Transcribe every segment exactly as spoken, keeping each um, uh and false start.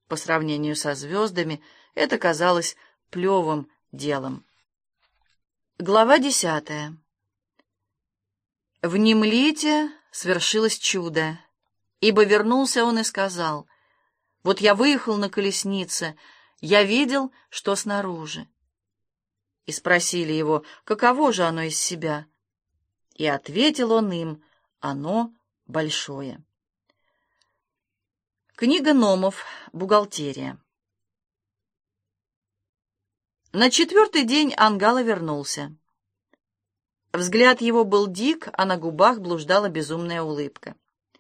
По сравнению со звездами это казалось плевым делом. Глава десятая. «Внемлите, свершилось чудо, ибо вернулся он и сказал: вот я выехал на колеснице, я видел, что снаружи». И спросили его, каково же оно из себя. И ответил он им: оно большое. Книга Номов. Бухгалтерия. На четвертый день Ангало вернулся. Взгляд его был дик, а на губах блуждала безумная улыбка.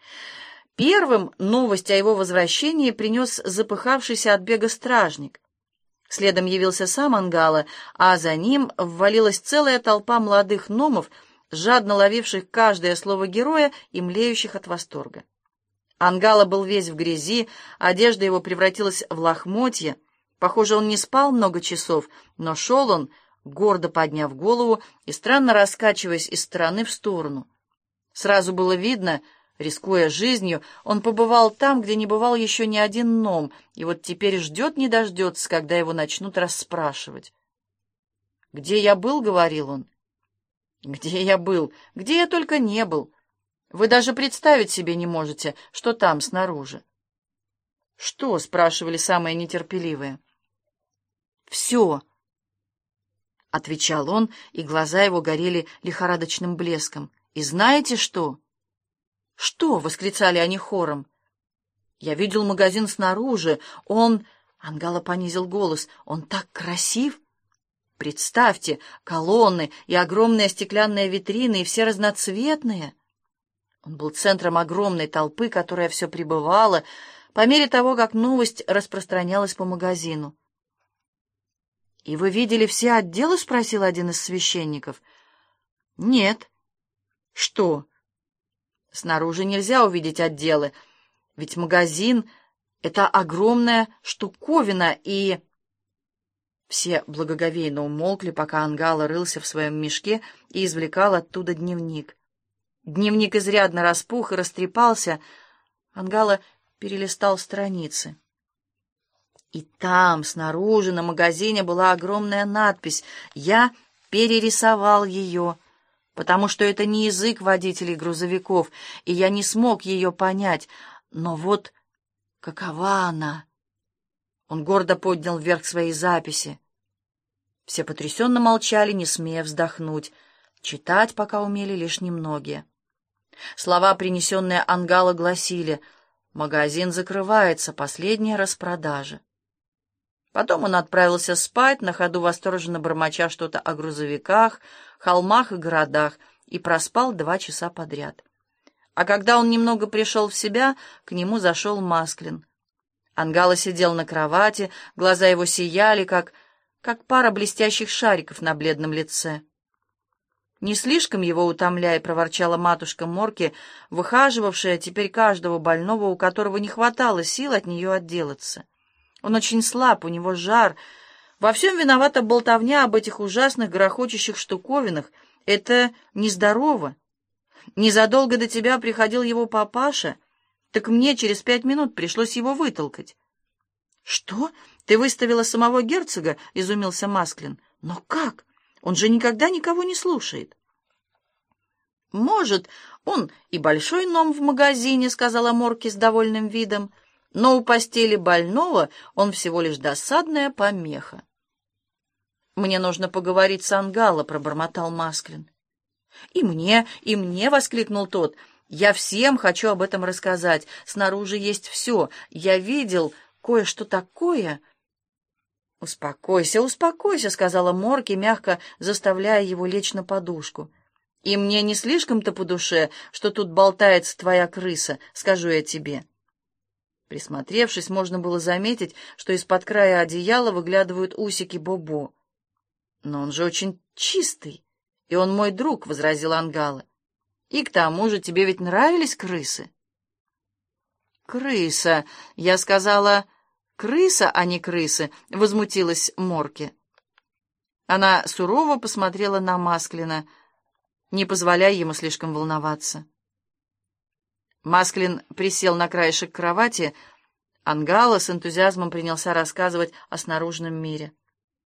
Первым новость о его возвращении принес запыхавшийся от бега стражник. Следом явился сам Ангало, а за ним ввалилась целая толпа молодых номов, жадно ловивших каждое слово героя и млеющих от восторга. Ангало был весь в грязи, одежда его превратилась в лохмотья. Похоже, он не спал много часов, но шел он, гордо подняв голову и странно раскачиваясь из стороны в сторону. Сразу было видно, рискуя жизнью, он побывал там, где не бывал еще ни один ном, и вот теперь ждет не дождется, когда его начнут расспрашивать. «Где я был?» — говорил он. «Где я был? Где я только не был. Вы даже представить себе не можете, что там снаружи». «Что?» — спрашивали самые нетерпеливые. «Все», — отвечал он, и глаза его горели лихорадочным блеском. «И знаете что?» «Что?» — восклицали они хором. «Я видел магазин снаружи. Он...» — Ангало понизил голос. «Он так красив! Представьте, колонны и огромные стеклянные витрины, и все разноцветные». Он был центром огромной толпы, которая все прибывала, по мере того, как новость распространялась по магазину. «И вы видели все отделы?» — спросил один из священников. «Нет». «Что?» «Снаружи нельзя увидеть отделы, ведь магазин — это огромная штуковина, и...» Все благоговейно умолкли, пока Ангало рылся в своем мешке и извлекал оттуда дневник. Дневник изрядно распух и растрепался. Ангало перелистал страницы. И там, снаружи, на магазине была огромная надпись. Я перерисовал ее, потому что это не язык водителей грузовиков, и я не смог ее понять. Но вот какова она? Он гордо поднял вверх свои записи. Все потрясенно молчали, не смея вздохнуть. Читать пока умели лишь немногие. Слова, принесенные Ангало, гласили: «Магазин закрывается, последняя распродажа». Потом он отправился спать, на ходу восторженно бормоча что-то о грузовиках, холмах и городах, и проспал два часа подряд. А когда он немного пришел в себя, к нему зашел Масклин. Ангало сидел на кровати, глаза его сияли, как, как пара блестящих шариков на бледном лице. «Не слишком его утомляй», — проворчала матушка Морки, выхаживавшая теперь каждого больного, у которого не хватало сил от нее отделаться. «Он очень слаб, у него жар. Во всем виновата болтовня об этих ужасных грохочущих штуковинах. Это нездорово. Незадолго до тебя приходил его папаша, так мне через пять минут пришлось его вытолкать». «Что? Ты выставила самого герцога?» — изумился Масклин. «Но как? Он же никогда никого не слушает». «Может, он и большой ном в магазине», — сказала Морки с довольным видом, «но у постели больного он всего лишь досадная помеха». «Мне нужно поговорить с Ангало», — пробормотал Масклин. «И мне, и мне», — воскликнул тот. «Я всем хочу об этом рассказать. Снаружи есть все. Я видел кое-что такое...» «Успокойся, успокойся», — сказала Морки, мягко заставляя его лечь на подушку. «И мне не слишком-то по душе, что тут болтается твоя крыса, скажу я тебе». Присмотревшись, можно было заметить, что из-под края одеяла выглядывают усики Бобо. «Но он же очень чистый, и он мой друг», — возразил Ангало. «И к тому же тебе ведь нравились крысы?» «Крыса, я сказала, крыса, а не крысы», — возмутилась Морки. Она сурово посмотрела на Масклина, не позволяя ему слишком волноваться. Масклин присел на краешек кровати, Ангало с энтузиазмом принялся рассказывать о снаружном мире.